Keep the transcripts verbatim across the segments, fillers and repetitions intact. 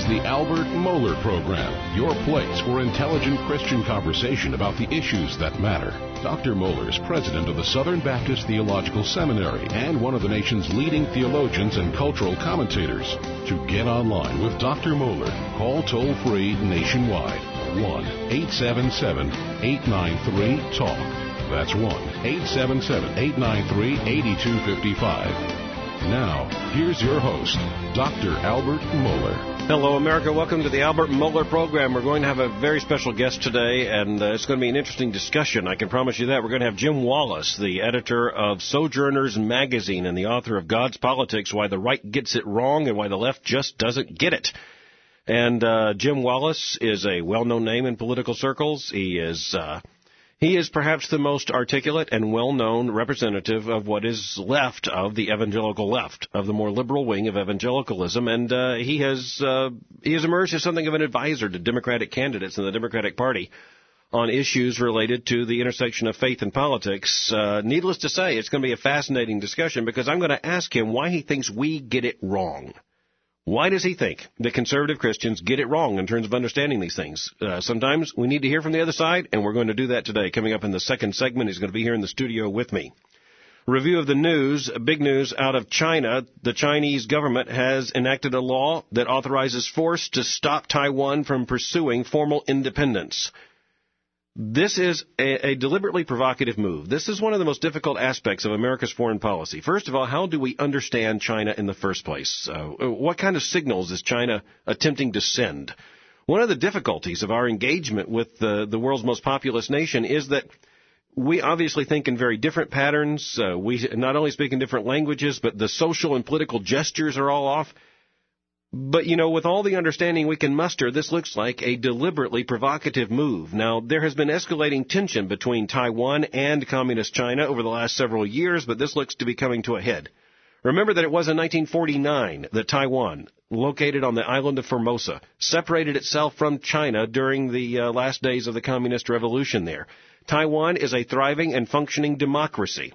the Albert Mohler Program, your place for intelligent Christian conversation about the issues that matter. Doctor Mohler is president of the Southern Baptist Theological Seminary and one of the nation's leading theologians and cultural commentators. To get online with Doctor Mohler, call toll-free nationwide, one eight seven seven, eight nine three, TALK. That's one eight seven seven, eight nine three, eight two five five. Now, here's your host, Doctor Albert Mohler. Hello, America. Welcome to the Albert Mohler Program. We're going to have a very special guest today, and uh, it's going to be an interesting discussion. I can promise you that. We're going to have Jim Wallis, the editor of Sojourners Magazine and the author of God's Politics, Why the Right Gets It Wrong and Why the Left Just Doesn't Get It. And uh, Jim Wallis is a well-known name in political circles. He is... Uh, He is perhaps the most articulate and well-known representative of what is left of the evangelical left, of the more liberal wing of evangelicalism, and uh, he has uh, he has emerged as something of an advisor to Democratic candidates in the Democratic Party on issues related to the intersection of faith and politics. Uh, needless to say, it's going to be a fascinating discussion because I'm going to ask him why he thinks we get it wrong. Why does he think that conservative Christians get it wrong in terms of understanding these things? Uh, sometimes we need to hear from the other side, and we're going to do that today. Coming up in the second segment, he's going to be here in the studio with me. Review of the news, big news out of China. The Chinese government has enacted a law that authorizes force to stop Taiwan from pursuing formal independence. This is a, a deliberately provocative move. This is one of the most difficult aspects of America's foreign policy. First of all, how do we understand China in the first place? Uh, what kind of signals is China attempting to send? One of the difficulties of our engagement with the, the world's most populous nation is that we obviously think in very different patterns. Uh, we not only speak in different languages, but the social and political gestures are all off. But, you know, with all the understanding we can muster, this looks like a deliberately provocative move. Now, there has been escalating tension between Taiwan and Communist China over the last several years, but this looks to be coming to a head. Remember that it was in nineteen forty-nine that Taiwan, located on the island of Formosa, separated itself from China during the uh, last days of the Communist Revolution there. Taiwan is a thriving and functioning democracy.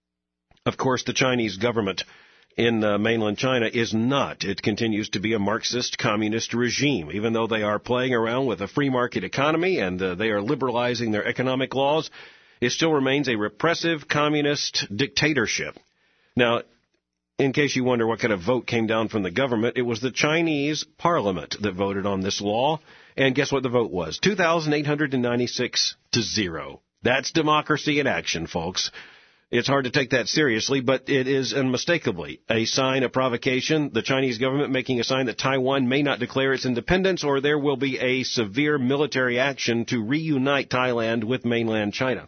Of course, the Chinese government in uh, mainland China is not. It continues to be a Marxist communist regime, even though they are playing around with a free market economy and uh, they are liberalizing their economic laws. It still remains a repressive communist dictatorship. Now, in case you wonder what kind of vote came down from the government, it was the Chinese parliament that voted on this law. And guess what the vote was? two thousand eight hundred ninety-six to zero. That's democracy in action, folks. It's hard to take that seriously, but it is unmistakably a sign of provocation, the Chinese government making a sign that Taiwan may not declare its independence or there will be a severe military action to reunite Thailand with mainland China.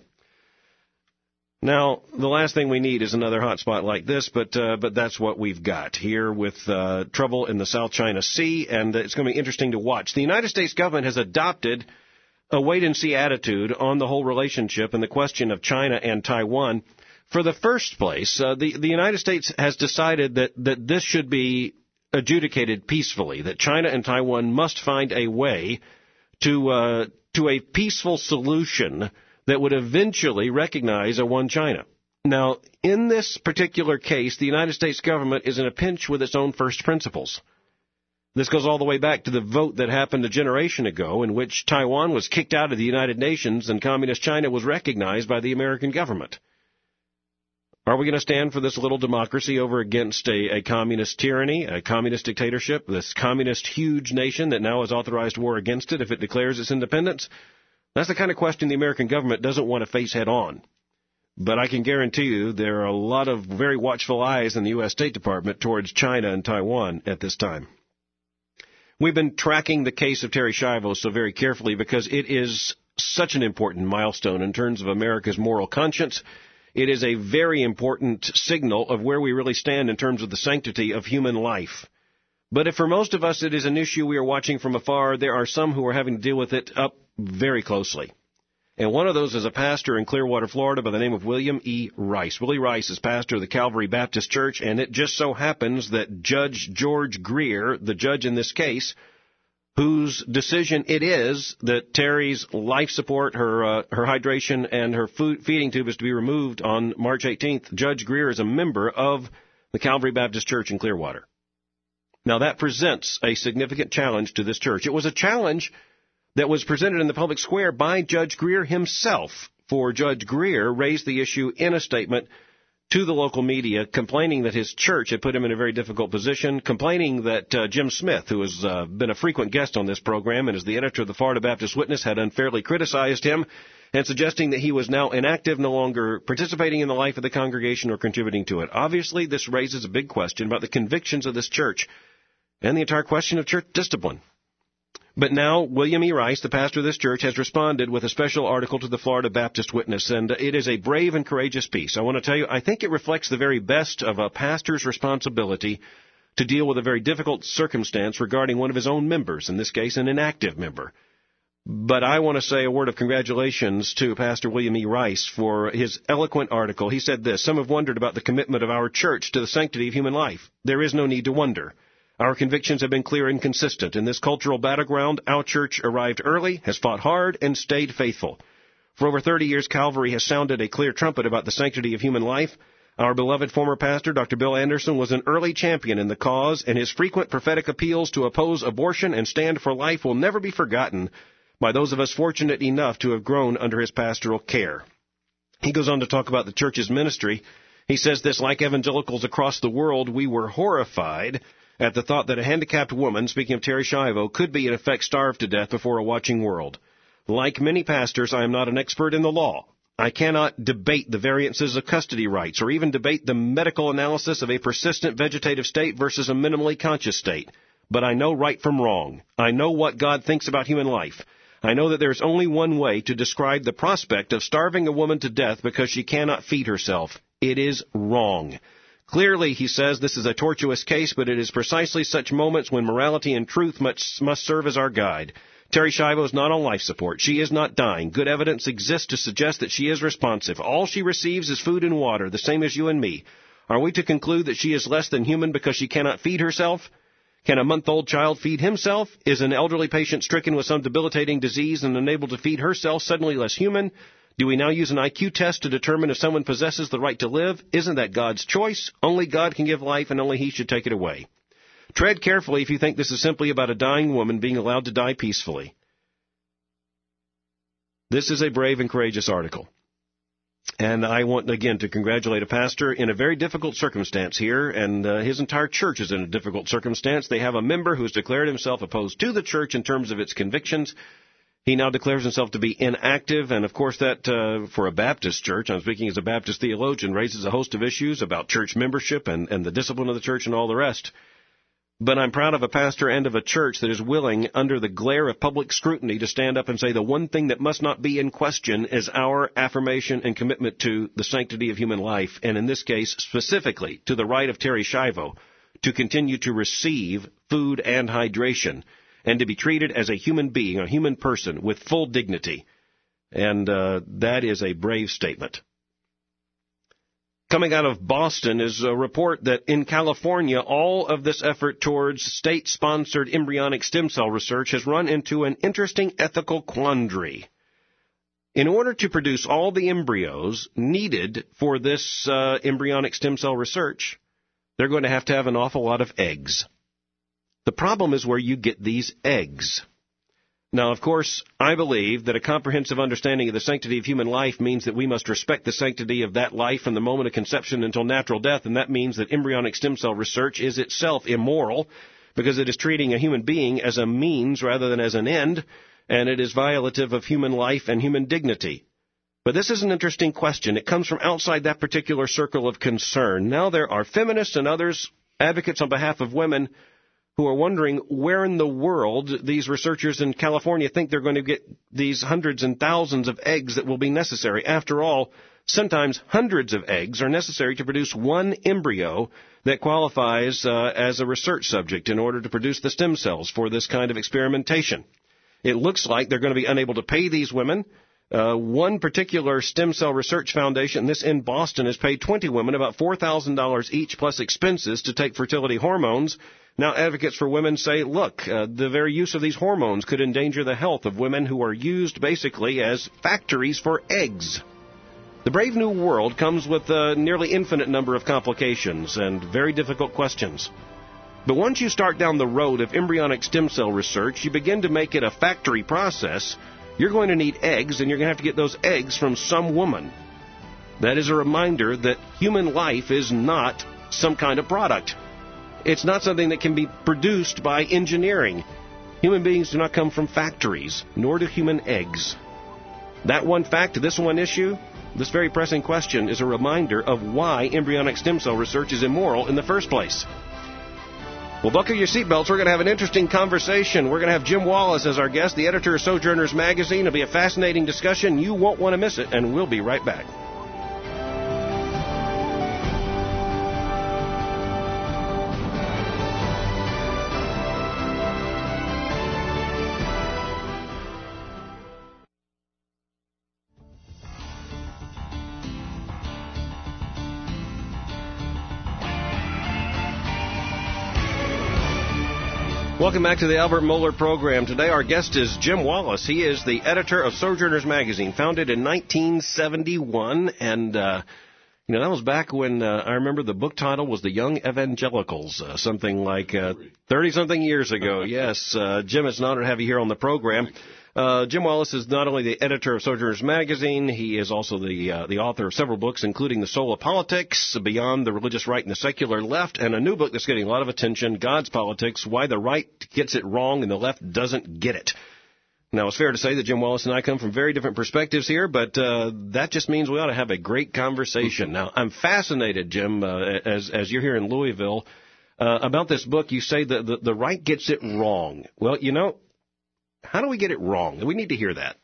Now, the last thing we need is another hotspot like this, but uh, but that's what we've got here with uh, trouble in the South China Sea, and it's going to be interesting to watch. The United States government has adopted a wait-and-see attitude on the whole relationship and the question of China and Taiwan. For the first place, uh, the, the United States has decided that, that this should be adjudicated peacefully, that China and Taiwan must find a way to uh, to a peaceful solution that would eventually recognize a one China. Now, in this particular case, the United States government is in a pinch with its own first principles. This goes all the way back to the vote that happened a generation ago in which Taiwan was kicked out of the United Nations and Communist China was recognized by the American government. Are we going to stand for this little democracy over against a, a communist tyranny, a communist dictatorship, this communist huge nation that now has authorized war against it if it declares its independence? That's the kind of question the American government doesn't want to face head on. But I can guarantee you there are a lot of very watchful eyes in the U S State Department towards China and Taiwan at this time. We've been tracking the case of Terri Schiavo so very carefully because it is such an important milestone in terms of America's moral conscience. It is a very important signal of where we really stand in terms of the sanctity of human life. But if for most of us it is an issue we are watching from afar, there are some who are having to deal with it up very closely. And one of those is a pastor in Clearwater, Florida by the name of William E. Rice. Willie Rice is pastor of the Calvary Baptist Church, and it just so happens that Judge George Greer, the judge in this case, whose decision it is that Terri's life support, her uh, her hydration, and her food feeding tube is to be removed on March eighteenth. Judge Greer is a member of the Calvary Baptist Church in Clearwater. Now, that presents a significant challenge to this church. It was a challenge that was presented in the public square by Judge Greer himself, for Judge Greer raised the issue in a statement to the local media, complaining that his church had put him in a very difficult position, complaining that uh, Jim Smith, who has uh, been a frequent guest on this program and is the editor of the Florida Baptist Witness, had unfairly criticized him and suggesting that he was now inactive, no longer participating in the life of the congregation or contributing to it. Obviously, this raises a big question about the convictions of this church and the entire question of church discipline. But now, William E. Rice, the pastor of this church, has responded with a special article to the Florida Baptist Witness, and it is a brave and courageous piece. I want to tell you, I think it reflects the very best of a pastor's responsibility to deal with a very difficult circumstance regarding one of his own members, in this case, an inactive member. But I want to say a word of congratulations to Pastor William E. Rice for his eloquent article. He said this: "Some have wondered about the commitment of our church to the sanctity of human life. There is no need to wonder. Our convictions have been clear and consistent. In this cultural battleground, our church arrived early, has fought hard, and stayed faithful. For over thirty years, Calvary has sounded a clear trumpet about the sanctity of human life. Our beloved former pastor, Doctor Bill Anderson, was an early champion in the cause, and his frequent prophetic appeals to oppose abortion and stand for life will never be forgotten by those of us fortunate enough to have grown under his pastoral care." He goes on to talk about the church's ministry. He says this: "Like evangelicals across the world, we were horrified at the thought that a handicapped woman," speaking of Terry Schiavo, "could be in effect starved to death before a watching world. Like many pastors, I am not an expert in the law. I cannot debate the variances of custody rights or even debate the medical analysis of a persistent vegetative state versus a minimally conscious state. But I know right from wrong. I know what God thinks about human life. I know that there is only one way to describe the prospect of starving a woman to death because she cannot feed herself. It is wrong. Clearly," he says, "this is a tortuous case, but it is precisely such moments when morality and truth must, must serve as our guide. Terry Schiavo is not on life support. She is not dying. Good evidence exists to suggest that she is responsive. All she receives is food and water, the same as you and me. Are we to conclude that she is less than human because she cannot feed herself? Can a month-old child feed himself? Is an elderly patient stricken with some debilitating disease and unable to feed herself suddenly less human? Do we now use an I Q test to determine if someone possesses the right to live? Isn't that God's choice? Only God can give life, and only He should take it away. Tread carefully if you think this is simply about a dying woman being allowed to die peacefully." This is a brave and courageous article. And I want, again, to congratulate a pastor in a very difficult circumstance here, and uh, his entire church is in a difficult circumstance. They have a member who has declared himself opposed to the church in terms of its convictions. He now declares himself to be inactive, and of course that, uh, for a Baptist church, I'm speaking as a Baptist theologian, raises a host of issues about church membership and, and the discipline of the church and all the rest. But I'm proud of a pastor and of a church that is willing, under the glare of public scrutiny, to stand up and say the one thing that must not be in question is our affirmation and commitment to the sanctity of human life, and in this case, specifically, to the right of Terry Schiavo to continue to receive food and hydration, and to be treated as a human being, a human person, with full dignity. And uh, that is a brave statement. Coming out of Boston is a report that in California, all of this effort towards state-sponsored embryonic stem cell research has run into an interesting ethical quandary. In order to produce all the embryos needed for this uh, embryonic stem cell research, they're going to have to have an awful lot of eggs. The problem is where you get these eggs. Now, of course, I believe that a comprehensive understanding of the sanctity of human life means that we must respect the sanctity of that life from the moment of conception until natural death, and that means that embryonic stem cell research is itself immoral because it is treating a human being as a means rather than as an end, and it is violative of human life and human dignity. But this is an interesting question. It comes from outside that particular circle of concern. Now there are feminists and others, advocates on behalf of women, who are wondering where in the world these researchers in California think they're going to get these hundreds and thousands of eggs that will be necessary. After all, sometimes hundreds of eggs are necessary to produce one embryo that qualifies uh, as a research subject in order to produce the stem cells for this kind of experimentation. It looks like they're going to be unable to pay these women. Uh, one particular stem cell research foundation, this in Boston, has paid twenty women about four thousand dollars each plus expenses to take fertility hormones. Now, advocates for women say, look, uh, the very use of these hormones could endanger the health of women who are used basically as factories for eggs. The Brave New World comes with a nearly infinite number of complications and very difficult questions. But once you start down the road of embryonic stem cell research, you begin to make it a factory process. You're going to need eggs, and you're going to have to get those eggs from some woman. That is a reminder that human life is not some kind of product. It's not something that can be produced by engineering. Human beings do not come from factories, nor do human eggs. That one fact, this one issue, this very pressing question is a reminder of why embryonic stem cell research is immoral in the first place. Well, buckle your seatbelts. We're going to have an interesting conversation. We're going to have Jim Wallis as our guest, the editor of Sojourners Magazine. It'll be a fascinating discussion. You won't want to miss it, and we'll be right back. Welcome back to the Albert Mohler program. Today our guest is Jim Wallis. He is the editor of Sojourners Magazine, founded in nineteen seventy-one. And, uh, you know, that was back when uh, I remember the book title was The Young Evangelicals, uh, something like uh, thirty-something years ago. Yes, uh, Jim, it's an honor to have you here on the program. Uh, Jim Wallis is not only the editor of Sojourners Magazine, he is also the uh, the author of several books, including The Soul of Politics, Beyond the Religious Right and the Secular Left, and a new book that's getting a lot of attention, God's Politics, Why the Right Gets It Wrong and the Left Doesn't Get It. Now, it's fair to say that Jim Wallis and I come from very different perspectives here, but uh, that just means we ought to have a great conversation. Now, I'm fascinated, Jim, uh, as as you're here in Louisville, uh, about this book. You say that the, the right gets it wrong. Well, you know, how do we get it wrong? We need to hear that.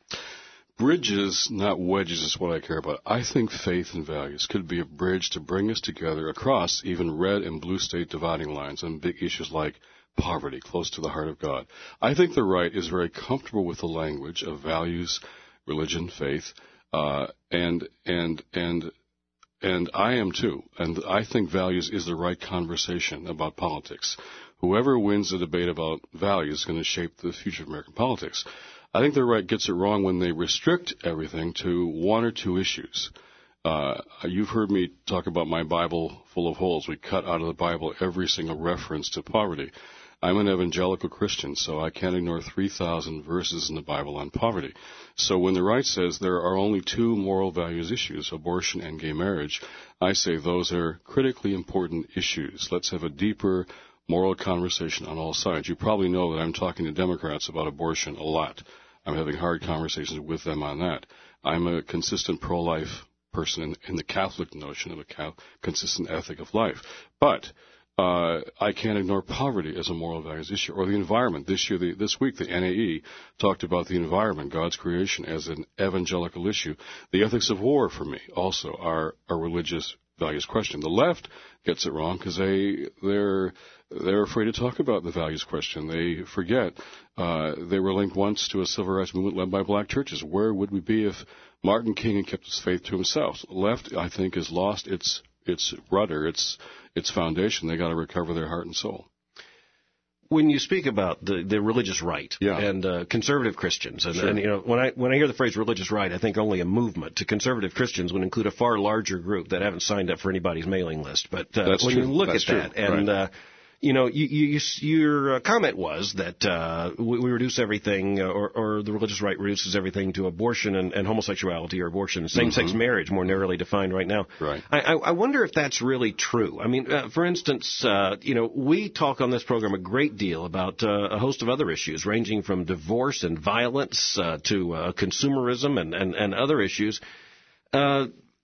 Bridges, not wedges, is what I care about. I think faith and values could be a bridge to bring us together across even red and blue state dividing lines on big issues like poverty, close to the heart of God. I think the right is very comfortable with the language of values, religion, faith, uh, and and and and I am too. And I think values is the right conversation about politics. Whoever wins the debate about values is going to shape the future of American politics. I think the right gets it wrong when they restrict everything to one or two issues. Uh, you've heard me talk about my Bible full of holes. We cut out of the Bible every single reference to poverty. I'm an evangelical Christian, so I can't ignore three thousand verses in the Bible on poverty. So when the right says there are only two moral values issues, abortion and gay marriage, I say those are critically important issues. Let's have a deeper moral conversation on all sides. You probably know that I'm talking to Democrats about abortion a lot. I'm having hard conversations with them on that. I'm a consistent pro-life person in, in the Catholic notion of a ca- consistent ethic of life. But uh, I can't ignore poverty as a moral values issue, or the environment. This year, the, this week, the N A E talked about the environment, God's creation, as an evangelical issue. The ethics of war, for me, also are a religious values question. The left gets it wrong because they they're they're afraid to talk about the values question. They forget uh, they were linked once to a civil rights movement led by black churches. Where would we be if Martin King had kept his faith to himself? Left, I think, has lost its its rudder, its its foundation. They got to recover their heart and soul. When you speak about the, the religious right yeah. and uh, conservative Christians, and, sure. and you know, when I when I hear the phrase religious right, I think only a movement. To conservative Christians would include a far larger group that haven't signed up for anybody's mailing list. But uh, when true. you look That's at that, true. and right. uh, you know, you, you, your uh, comment was that uh, we, we reduce everything, uh, or, or the religious right reduces everything to abortion and, and homosexuality, or abortion, same-sex mm-hmm. marriage, more narrowly defined right now. Right. I, I wonder if that's really true. I mean, uh, for instance, uh, you know, we talk on this program a great deal about uh, a host of other issues, ranging from divorce and violence uh, to uh, consumerism and, and, and other issues. Uh,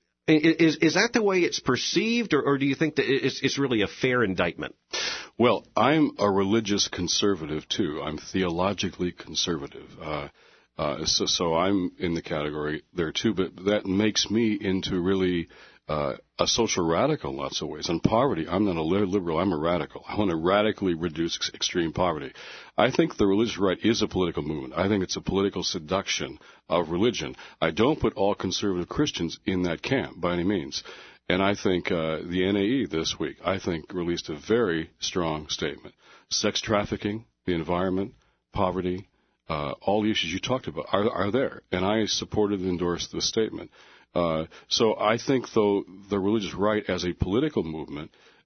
Is is that the way it's perceived, or, or do you think that it's, it's really a fair indictment? Well, I'm a religious conservative, too. I'm theologically conservative. Uh, uh, so, so I'm in the category there, too. But that makes me into really uh, a social radical in lots of ways. On poverty, I'm not a liberal. I'm a radical. I want to radically reduce ex- extreme poverty. I think the religious right is a political movement. I think it's a political seduction of religion. I don't put all conservative Christians in that camp by any means. And I think uh, the N A E this week, I think, released a very strong statement. Sex trafficking, the environment, poverty, uh, all the issues you talked about are, are there. And I supported and endorsed this statement. Uh, so I think, though, the religious right as a political movement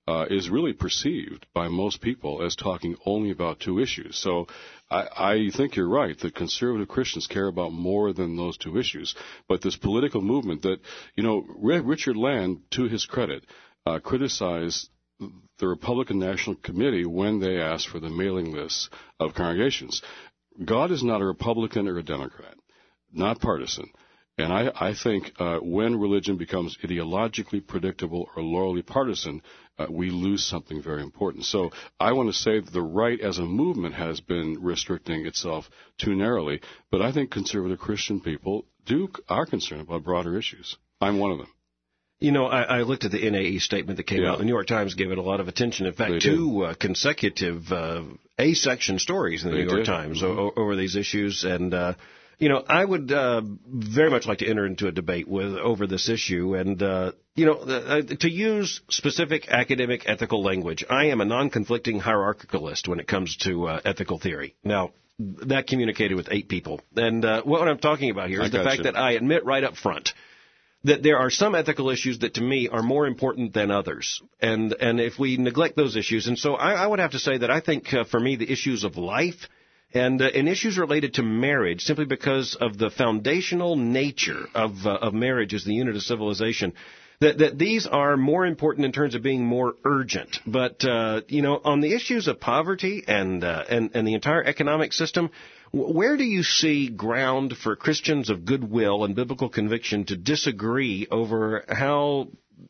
uh, is really perceived by most people as talking only about two issues. So I, I think you're right that conservative Christians care about more than those two issues. But this political movement that, you know, Richard Land, to his credit, uh, criticized the Republican National Committee when they asked for the mailing lists of congregations. God is not a Republican or a Democrat, not partisan. And I, I think uh, when religion becomes ideologically predictable or loyally partisan, uh, we lose something very important. So I want to say that the right as a movement has been restricting itself too narrowly, but I think conservative Christian people do are concerned about broader issues. I'm one of them. You know, I, I looked at the N A E statement that came Yeah. out. The New York Times gave it a lot of attention. In fact, They two uh, consecutive uh, A-section stories in the They New York did. Times Mm-hmm. o- over these issues. And, uh, you know, I would uh, very much like to enter into a debate with over this issue. And, uh, you know, uh, to use specific academic ethical language, I am a non-conflicting hierarchicalist when it comes to uh, ethical theory. Now, that communicated with eight people. And uh, what I'm talking about here I is the got fact you. that I admit right up front that there are some ethical issues that to me are more important than others. And and if we neglect those issues, and so I, I would have to say that I think uh, for me the issues of life and, uh, and issues related to marriage, simply because of the foundational nature of, uh, of marriage as the unit of civilization, that, that these are more important in terms of being more urgent. But, uh, you know, on the issues of poverty and, uh, and, and the entire economic system, where do you see ground for Christians of goodwill and biblical conviction to disagree over how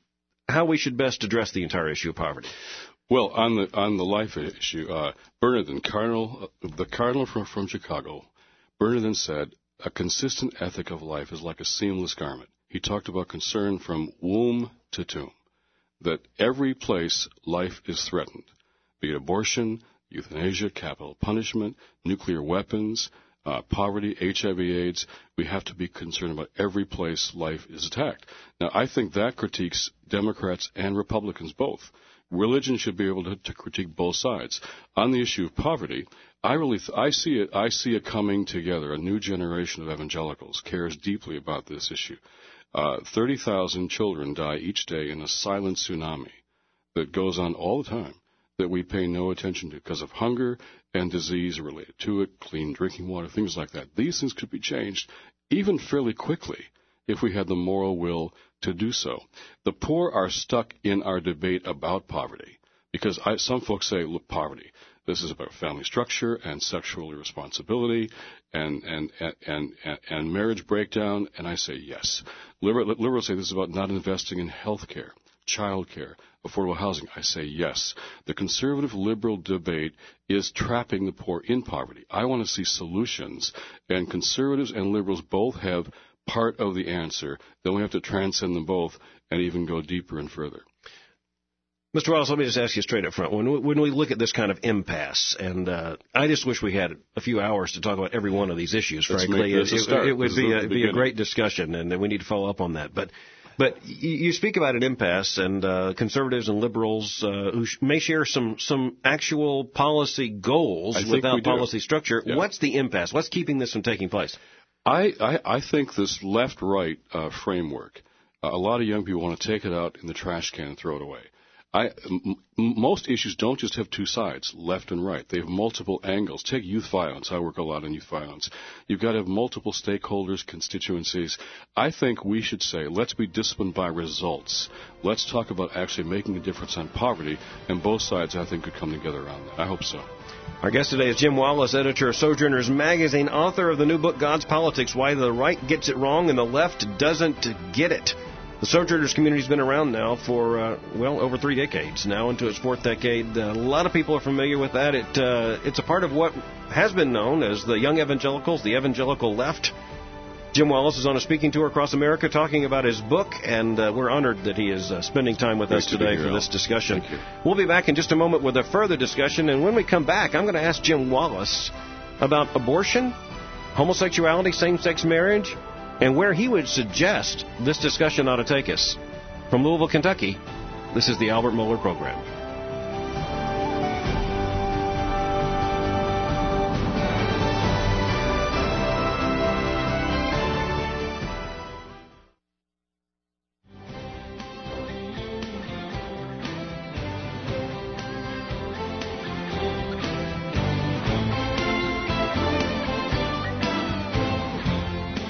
how we should best address the entire issue of poverty? Well, on the on the life issue, uh, Bernardin, Cardinal, the Cardinal from, from Chicago, Bernardin said, a consistent ethic of life is like a seamless garment. He talked about concern from womb to tomb, that every place life is threatened, be it abortion, euthanasia, capital punishment, nuclear weapons, uh, poverty, H I V AIDS. We have to be concerned about every place life is attacked. Now, I think that critiques Democrats and Republicans both. Religion should be able to, to critique both sides. On the issue of poverty, I really th- I see it. I see it coming together. A new generation of evangelicals cares deeply about this issue. Uh, Thirty thousand children die each day in a silent tsunami that goes on all the time, that we pay no attention to because of hunger and disease related to it, clean drinking water, things like that. These things could be changed even fairly quickly if we had the moral will to do so. The poor are stuck in our debate about poverty because I, some folks say, look, poverty, this is about family structure and sexual irresponsibility and, and, and, and, and marriage breakdown, and I say yes. Liberal, liberals say this is about not investing in health care, child care, affordable housing. I say yes. The conservative liberal debate is trapping the poor in poverty. I want to see solutions, and conservatives and liberals both have part of the answer. Then we have to transcend them both and even go deeper and further. Mister Wallace, let me just ask you straight up front. When we, when we look at this kind of impasse, and uh, I just wish we had a few hours to talk about every one of these issues, Let's frankly. make this It, a start. it, it would This be is a, the be a beginning. great discussion, and we need to follow up on that. But but you, you speak about an impasse, and uh, conservatives and liberals uh, who sh- may share some, some actual policy goals I think we without do. policy structure. Yeah. What's the impasse? What's keeping this from taking place? I, I, I think this left-right uh, framework, uh, a lot of young people want to take it out in the trash can and throw it away. I, m- m- most issues don't just have two sides, left and right. They have multiple angles. Take youth violence. I work a lot on youth violence. You've got to have multiple stakeholders, constituencies. I think we should say, let's be disciplined by results. Let's talk about actually making a difference on poverty, and both sides, I think, could come together around that. I hope so. Our guest today is Jim Wallace, editor of Sojourners Magazine, author of the new book, God's Politics, Why the Right Gets It Wrong and the Left Doesn't Get It. The Sojourners community has been around now for, uh, well, over three decades, now into its fourth decade. Uh, a lot of people are familiar with that. It uh, It's a part of what has been known as the Young Evangelicals, the Evangelical Left. Jim Wallace is on a speaking tour across America talking about his book, and uh, we're honored that he is uh, spending time with Great us to be today here, for Al. this discussion. Thank you. We'll be back in just a moment with a further discussion, and when we come back, I'm going to ask Jim Wallace about abortion, homosexuality, same-sex marriage, and where he would suggest this discussion ought to take us. From Louisville, Kentucky, this is the Albert Mohler Program.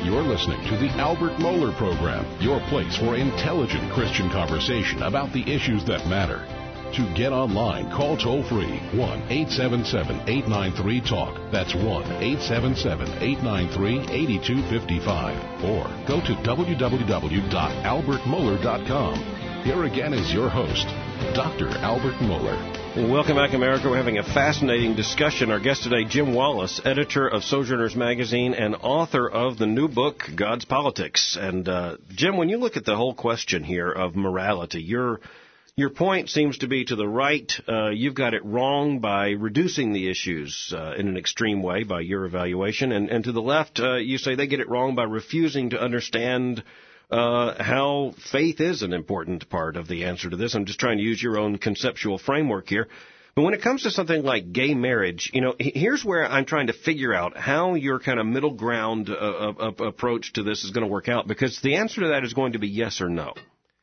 You're listening to the Albert Mohler Program, your place for intelligent Christian conversation about the issues that matter. To get online, call toll-free one eight seven seven, eight nine three, TALK. That's one eight seven seven, eight nine three, eight two five five. Or go to w w w dot albert mohler dot com. Here again is your host, Doctor Albert Mohler. Welcome back, America. We're having a fascinating discussion. Our guest today, Jim Wallis, editor of Sojourners Magazine and author of the new book, God's Politics. And, uh, Jim, when you look at the whole question here of morality, your your point seems to be to the right. Uh, you've got it wrong by reducing the issues uh, in an extreme way by your evaluation. And, and to the left, uh, you say they get it wrong by refusing to understand Uh, how faith is an important part of the answer to this. I'm just trying to use your own conceptual framework here. But when it comes to something like gay marriage, you know, here's where I'm trying to figure out how your kind of middle ground uh, uh, approach to this is going to work out, because the answer to that is going to be yes or no.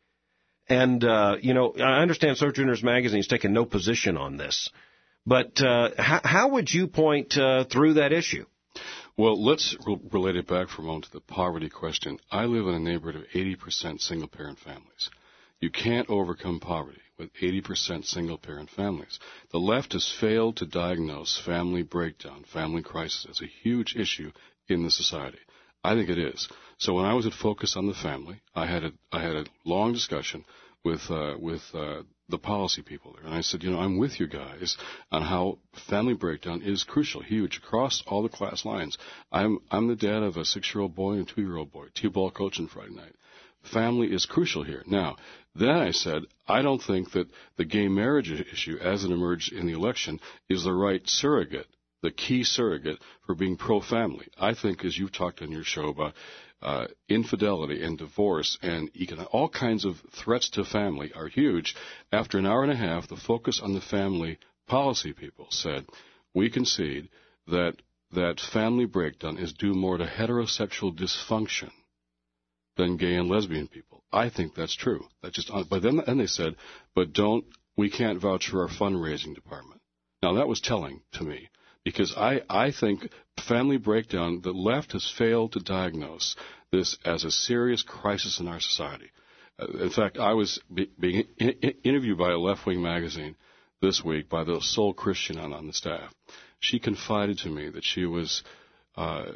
And, uh, you know, I understand Sojourners Magazine is taking no position on this. But uh, how, how would you point uh, through that issue? Well, let's re- relate it back for a moment to the poverty question. I live in a neighborhood of eighty percent single-parent families. You can't overcome poverty with eighty percent single-parent families. The left has failed to diagnose family breakdown, family crisis as a huge issue in the society. I think it is. So when I was at Focus on the Family, I had a, I had a long discussion with uh, with uh, the policy people there. And I said, you know, I'm with you guys on how family breakdown is crucial, huge, across all the class lines. I'm I'm the dad of a six-year-old boy and a two-year-old boy, T-ball coaching Friday night. Family is crucial here. Now, then I said, I don't think that the gay marriage issue, as it emerged in the election, is the right surrogate, the key surrogate for being pro-family. I think, as you've talked on your show about Uh, infidelity and divorce and economic, all kinds of threats to family are huge. After an hour and a half, the Focus on the Family policy people said, we concede that that family breakdown is due more to heterosexual dysfunction than gay and lesbian people. I think that's true. That's just, but then and they said, but don't, we can't vouch for our fundraising department. Now that was telling to me. Because I, I think family breakdown, the left has failed to diagnose this as a serious crisis in our society. Uh, in fact, I was be, being in, in, interviewed by a left-wing magazine this week by the sole Christian on, on the staff. She confided to me that she was uh,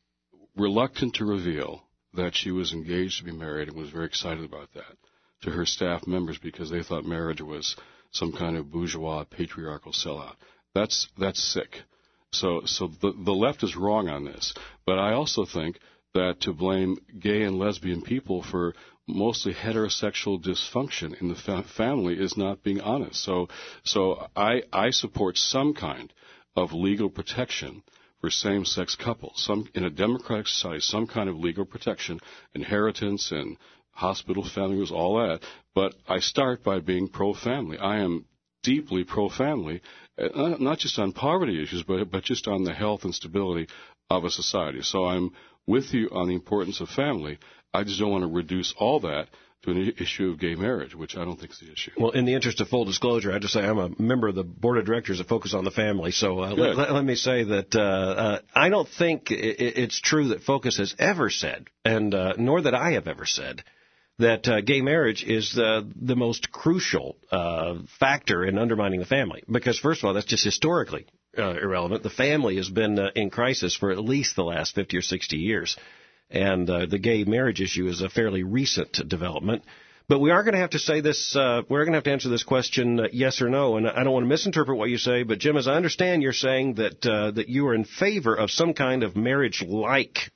reluctant to reveal that she was engaged to be married and was very excited about that to her staff members because they thought marriage was some kind of bourgeois, patriarchal sellout. That's that's sick. So, so the, the left is wrong on this. But I also think that to blame gay and lesbian people for mostly heterosexual dysfunction in the fa- family is not being honest. So, so I, I support some kind of legal protection for same-sex couples. Some in a democratic society, some kind of legal protection, inheritance and hospital family rules, all that. But I start by being pro-family. I am deeply pro-family. Uh, not just on poverty issues, but but just on the health and stability of a society. So I'm with you on the importance of family. I just don't want to reduce all that to an issue of gay marriage, which I don't think is the issue. Well, in the interest of full disclosure, I have to say I'm a member of the board of directors that Focus on the Family. So uh, let, let, let me say that uh, uh, I don't think it, it's true that Focus has ever said, and uh, nor that I have ever said, that uh, gay marriage is uh, the most crucial uh, factor in undermining the family. Because, first of all, that's just historically uh, irrelevant. The family has been uh, in crisis for at least the last fifty or sixty years. And uh, the gay marriage issue is a fairly recent development. But we are going to have to say this, uh, we're going to have to answer this question uh, yes or no. And I don't want to misinterpret what you say, but, Jim, as I understand, you're saying that uh, that you are in favor of some kind of marriage-like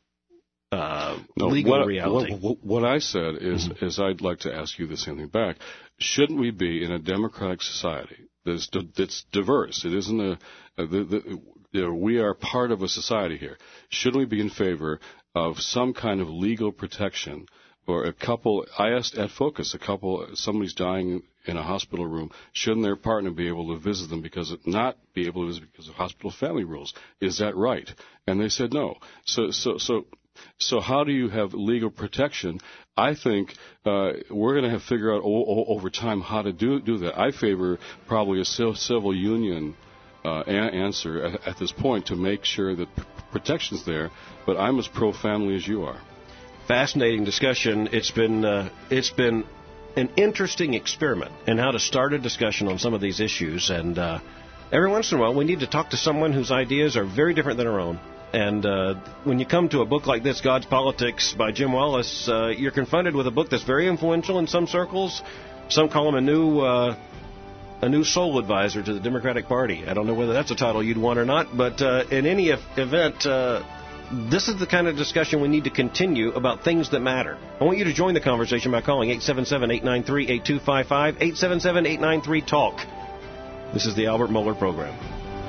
Uh, no, legal what, reality. What, what I said is, mm-hmm. is I'd like to ask you the same thing back. Shouldn't we be in a democratic society that's, that's diverse? It isn't a, a the, the, you know, we are part of a society here. Shouldn't we be in favor of some kind of legal protection or a couple? I asked at Focus, a couple, somebody's dying in a hospital room. Shouldn't their partner be able to visit them because of, not be able to visit because of hospital family rules? Is that right? And they said no. So, so, so. So how do you have legal protection? I think uh, we're going to have to figure out o- o- over time how to do do that. I favor probably a civil union uh, a- answer at, at this point to make sure that p- protections there, but I'm as pro-family as you are. Fascinating discussion. It's been uh, it's been an interesting experiment in how to start a discussion on some of these issues, and uh, every once in a while we need to talk to someone whose ideas are very different than our own. And uh, when you come to a book like this, God's Politics by Jim Wallis, uh, you're confronted with a book that's very influential in some circles. Some call him a new uh, a new soul advisor to the Democratic Party. I don't know whether that's a title you'd want or not, but uh, in any event, uh, this is the kind of discussion we need to continue about things that matter. I want you to join the conversation by calling eight seven seven, eight nine three, eight two five five, eight seven seven, eight nine three, TALK. This is the Albert Mohler Program.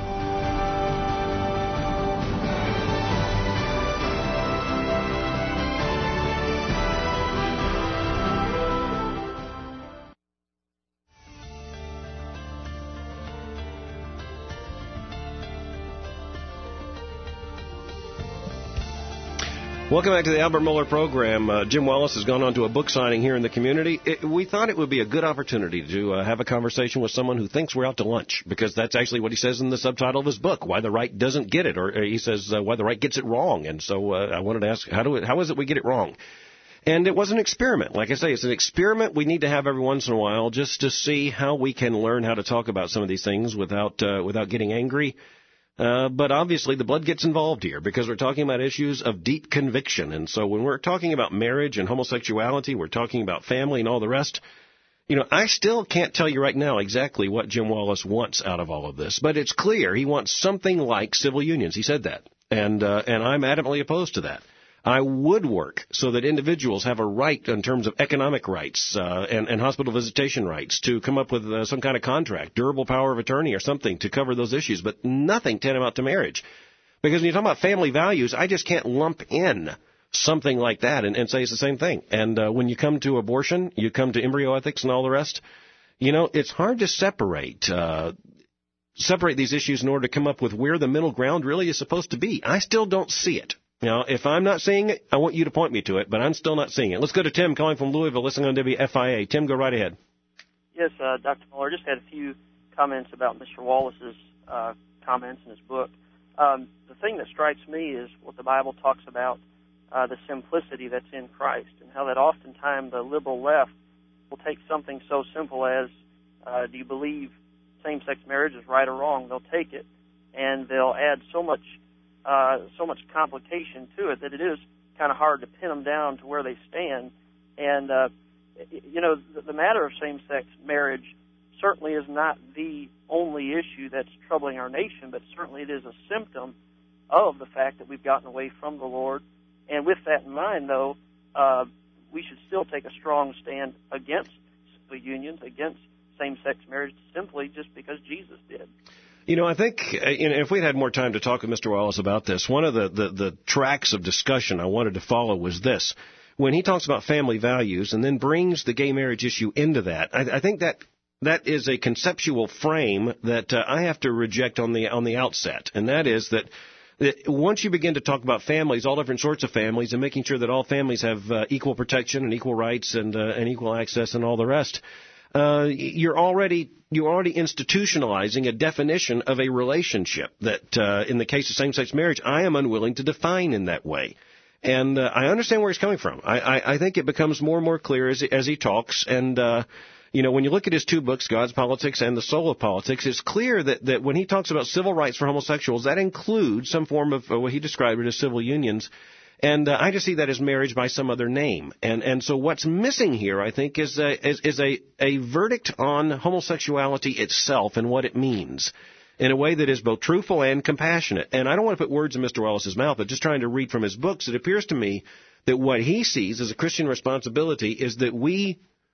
Welcome back to the Albert Mohler Program. Uh, Jim Wallis has gone on to a book signing here in the community. It, we thought it would be a good opportunity to uh, have a conversation with someone who thinks we're out to lunch, because that's actually what he says in the subtitle of his book, Why the Right Doesn't Get It, or uh, he says uh, Why the Right Gets It Wrong. And so uh, I wanted to ask, how do it, how is it we get it wrong? And it was an experiment. Like I say, it's an experiment we need to have every once in a while just to see how we can learn how to talk about some of these things without uh, without getting angry. Uh, but obviously the blood gets involved here because we're talking about issues of deep conviction. And so when we're talking about marriage and homosexuality, we're talking about family and all the rest. You know, I still can't tell you right now exactly what Jim Wallis wants out of all of this, but it's clear he wants something like civil unions. He said that. And, uh, and I'm adamantly opposed to that. I would work so that individuals have a right in terms of economic rights uh, and, and hospital visitation rights to come up with uh, some kind of contract, durable power of attorney or something to cover those issues, but nothing tantamount to marriage. Because when you talk about family values, I just can't lump in something like that and, and say it's the same thing. And uh, when you come to abortion, you come to embryo ethics and all the rest, you know, it's hard to separate uh, separate these issues in order to come up with where the middle ground really is supposed to be. I still don't see it. You know, if I'm not seeing it, I want you to point me to it, but I'm still not seeing it. Let's go to Tim calling from Louisville, listening on W F I A. Tim, go right ahead. Yes, uh, Doctor Mohler, just had a few comments about Mister Wallace's uh, comments in his book. Um, the thing that strikes me is what the Bible talks about, uh, the simplicity that's in Christ, and how that oftentimes the liberal left will take something so simple as, uh, do you believe same-sex marriage is right or wrong? They'll take it, and they'll add so much Uh, so much complication to it that it is kind of hard to pin them down to where they stand. And, uh, you know, the, the matter of same-sex marriage certainly is not the only issue that's troubling our nation, but certainly it is a symptom of the fact that we've gotten away from the Lord. And with that in mind, though, uh, we should still take a strong stand against civil unions, against same-sex marriage, simply just because Jesus did. You know, I think uh, you know, if we'd had more time to talk with Mister Wallace about this, one of the, the, the tracks of discussion I wanted to follow was this. When he talks about family values and then brings the gay marriage issue into that, I, I think that that is a conceptual frame that uh, I have to reject on the on the outset, and that is that, that once you begin to talk about families, all different sorts of families, and making sure that all families have uh, equal protection and equal rights and, uh, and equal access and all the rest, Uh, you're already you're already institutionalizing a definition of a relationship that, uh, in the case of same-sex marriage, I am unwilling to define in that way. And uh, I understand where he's coming from. I, I, I think it becomes more and more clear as he, as he talks. And uh, you know, when you look at his two books, God's Politics and The Soul of Politics, it's clear that, that when he talks about civil rights for homosexuals, that includes some form of uh, what he described as civil unions. And uh, I just see that as marriage by some other name. And and so what's missing here, I think, is a, is, is a, a verdict on homosexuality itself and what it means in a way that is both truthful and compassionate. And I don't want to put words in Mister Wallace's mouth, but just trying to read from his books, it appears to me that what he sees as a Christian responsibility is that we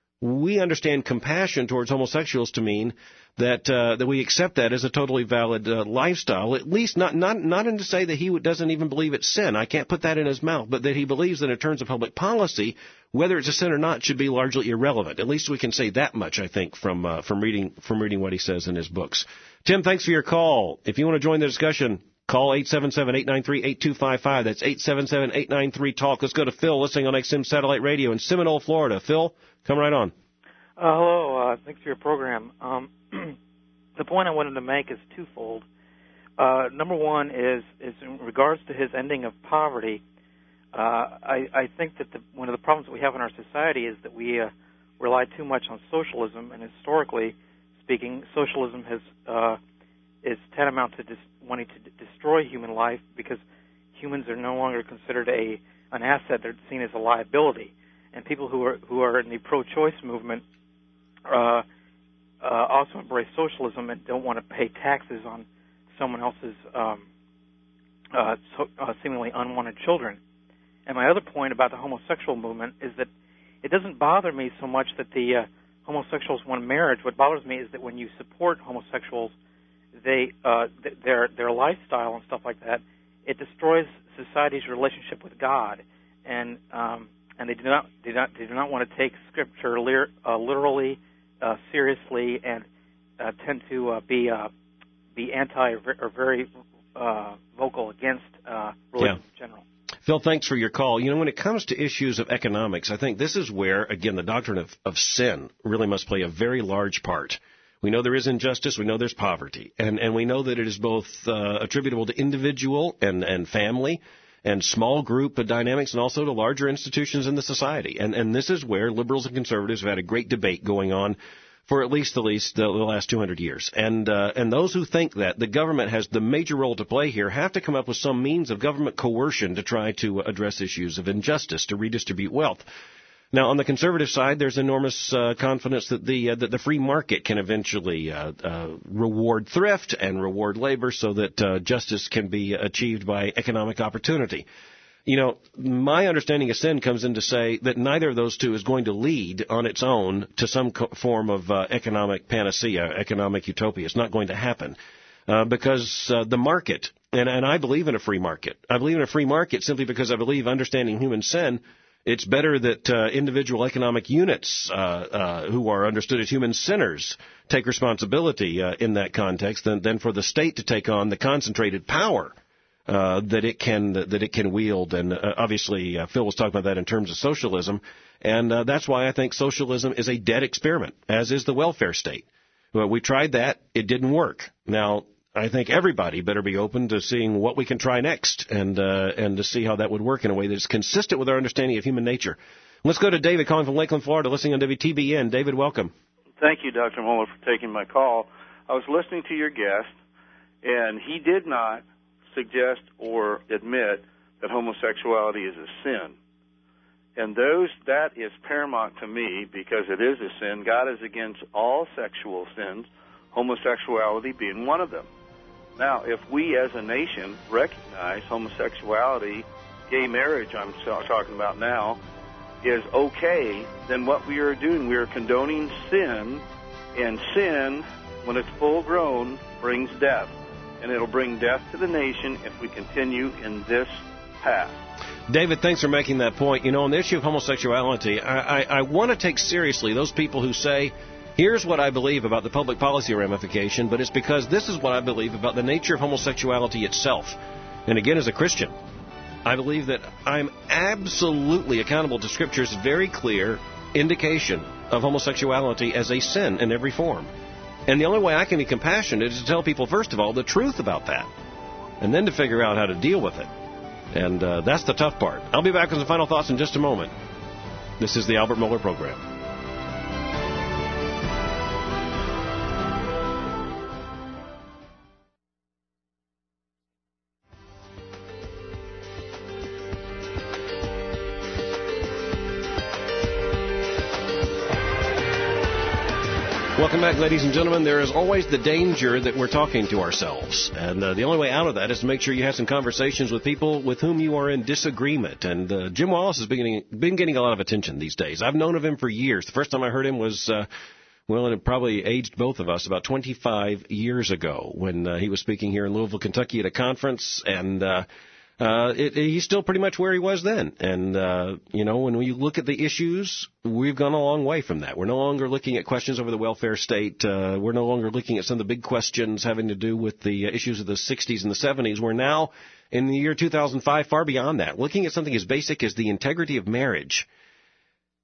we understand compassion towards homosexuals to mean that uh, that we accept that as a totally valid uh, lifestyle, at least not not not in to say that he doesn't even believe it's sin. I can't put that in his mouth, but that he believes that in terms of public policy, whether it's a sin or not should be largely irrelevant. At least we can say that much, I think, from uh, from reading from reading what he says in his books. Tim, thanks for your call. If you want to join the discussion, call eight seven seven, eight nine three, eight two five five. That's eight seven seven, eight nine three, TALK. Let's go to Phil, listening on X M Satellite Radio in Seminole, Florida. Phil, come right on. Uh, hello. Uh, thanks for your program. Um, the point I wanted to make is twofold. Uh, number one is, is in regards to his ending of poverty. Uh, I, I think that the, one of the problems that we have in our society is that we uh, rely too much on socialism, and historically speaking, socialism has uh, is tantamount to dis- wanting to d- destroy human life because humans are no longer considered a an asset; they're seen as a liability. And people who are who are in the pro-choice movement uh, uh, also embrace socialism and don't want to pay taxes on someone else's um, uh, so, uh, seemingly unwanted children. And my other point about the homosexual movement is that it doesn't bother me so much that the uh, homosexuals want marriage. What bothers me is that when you support homosexuals, they uh, th- their their lifestyle and stuff like that, it destroys society's relationship with God, and um, and they do not do not they do not want to take Scripture lir- uh, literally, uh, seriously, and uh, tend to uh, be uh, be anti or very uh, vocal against uh, religion yeah. in general. Phil, thanks for your call. You know, when it comes to issues of economics, I think this is where, again, the doctrine of, of sin really must play a very large part. We know there is injustice. We know there's poverty. And, and we know that it is both uh, attributable to individual and, and family and small group dynamics and also to larger institutions in the society. And, and this is where liberals and conservatives have had a great debate going on for at least the least the last two hundred years. And uh, and those who think that the government has the major role to play here have to come up with some means of government coercion to try to address issues of injustice, to redistribute wealth. Now, on the conservative side, there's enormous uh, confidence that the uh, that the free market can eventually uh, uh, reward thrift and reward labor so that uh, justice can be achieved by economic opportunity. You know, my understanding of sin comes in to say that neither of those two is going to lead on its own to some co- form of uh, economic panacea, economic utopia. It's not going to happen uh, because uh, the market, and, and I believe in a free market. I believe in a free market simply because I believe understanding human sin, it's better that uh, individual economic units uh, uh, who are understood as human sinners take responsibility uh, in that context than, than for the state to take on the concentrated power Uh, that it can that it can wield. And uh, obviously, uh, Phil was talking about that in terms of socialism, and uh, that's why I think socialism is a dead experiment, as is the welfare state. Well, we tried that; it didn't work. Now, I think everybody better be open to seeing what we can try next, and uh, and to see how that would work in a way that's consistent with our understanding of human nature. Let's go to David calling from Lakeland, Florida, listening on W T B N. David, welcome. Thank you, Doctor Mohler, for taking my call. I was listening to your guest, and he did not suggest or admit that homosexuality is a sin. And those that is paramount to me because it is a sin. God is against all sexual sins, homosexuality being one of them. Now, if we as a nation recognize homosexuality, gay marriage I'm talking about now, is okay, then what we are doing, we are condoning sin, and sin, when it's full grown, brings death. And it'll bring death to the nation if we continue in this path. David, thanks for making that point. You know, on the issue of homosexuality, I, I, I want to take seriously those people who say, here's what I believe about the public policy ramification, but it's because this is what I believe about the nature of homosexuality itself. And again, as a Christian, I believe that I'm absolutely accountable to Scripture's very clear indication of homosexuality as a sin in every form. And the only way I can be compassionate is to tell people, first of all, the truth about that, and then to figure out how to deal with it. And uh, that's the tough part. I'll be back with some final thoughts in just a moment. This is the Albert Mohler Program. Welcome back, ladies and gentlemen. There is always the danger that we're talking to ourselves. And uh, the only way out of that is to make sure you have some conversations with people with whom you are in disagreement. And uh, Jim Wallace has been getting, been getting a lot of attention these days. I've known of him for years. The first time I heard him was, uh, well, it probably aged both of us, about twenty-five years ago when uh, he was speaking here in Louisville, Kentucky at a conference. And uh, uh, it, he's still pretty much where he was then. And, uh, you know, when we look at the issues, we've gone a long way from that. We're no longer looking at questions over the welfare state. Uh, we're no longer looking at some of the big questions having to do with the issues of the sixties and the seventies. We're now, in the year two thousand five, far beyond that, looking at something as basic as the integrity of marriage.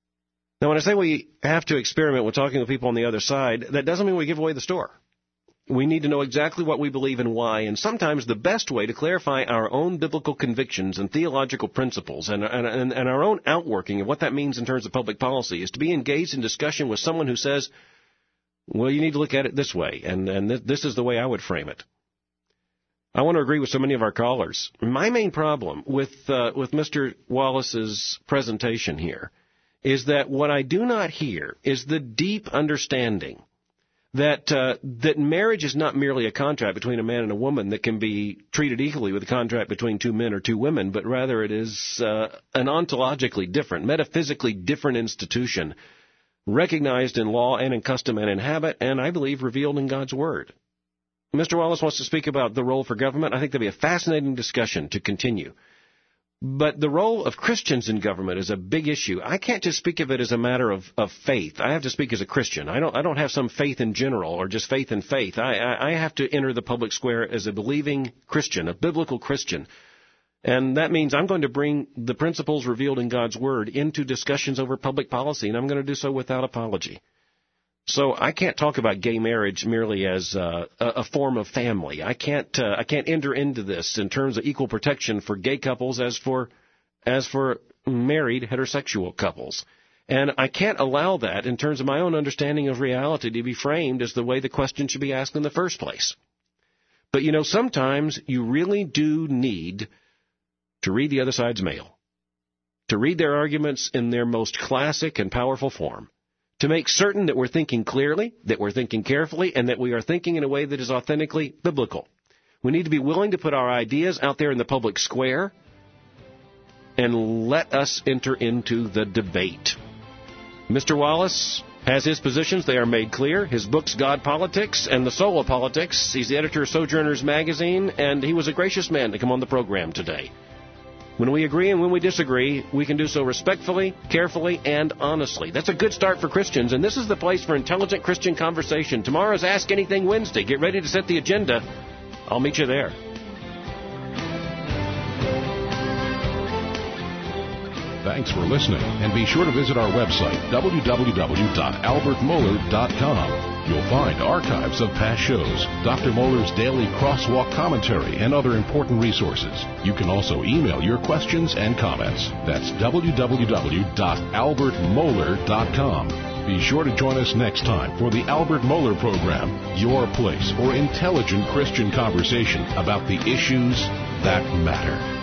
Now, when I say we have to experiment with talking with people on the other side, that doesn't mean we give away the store. We need to know exactly what we believe and why, and sometimes the best way to clarify our own biblical convictions and theological principles and, and, and our own outworking of what that means in terms of public policy is to be engaged in discussion with someone who says, well, you need to look at it this way, and, and th- this is the way I would frame it. I want to agree with so many of our callers. My main problem with uh, with Mister Wallace's presentation here is that what I do not hear is the deep understanding that uh, that marriage is not merely a contract between a man and a woman that can be treated equally with a contract between two men or two women, but rather it is uh, an ontologically different, metaphysically different institution, recognized in law and in custom and in habit, and I believe revealed in God's Word. Mister Wallace wants to speak about the role for government. I think that'll be a fascinating discussion to continue. But the role of Christians in government is a big issue. I can't just speak of it as a matter of, of faith. I have to speak as a Christian. I don't I don't have some faith in general or just faith in faith. I, I, I have to enter the public square as a believing Christian, a biblical Christian. And that means I'm going to bring the principles revealed in God's Word into discussions over public policy, and I'm going to do so without apology. So I can't talk about gay marriage merely as uh, a, a form of family. I can't uh, I can't enter into this in terms of equal protection for gay couples as for as for married heterosexual couples. And I can't allow that in terms of my own understanding of reality to be framed as the way the question should be asked in the first place. But, you know, sometimes you really do need to read the other side's mail, to read their arguments in their most classic and powerful form, to make certain that we're thinking clearly, that we're thinking carefully, and that we are thinking in a way that is authentically biblical. We need to be willing to put our ideas out there in the public square and let us enter into the debate. Mister Wallace has his positions. They are made clear. His books, God Politics and The Soul of Politics. He's the editor of Sojourners Magazine, and he was a gracious man to come on the program today. When we agree and when we disagree, we can do so respectfully, carefully, and honestly. That's a good start for Christians, and this is the place for intelligent Christian conversation. Tomorrow's Ask Anything Wednesday. Get ready to set the agenda. I'll meet you there. Thanks for listening, and be sure to visit our website, w w w dot albert mohler dot com. You'll find archives of past shows, Doctor Mohler's daily crosswalk commentary, and other important resources. You can also email your questions and comments. That's w w w dot albert mohler dot com. Be sure to join us next time for the Albert Mohler Program, your place for intelligent Christian conversation about the issues that matter.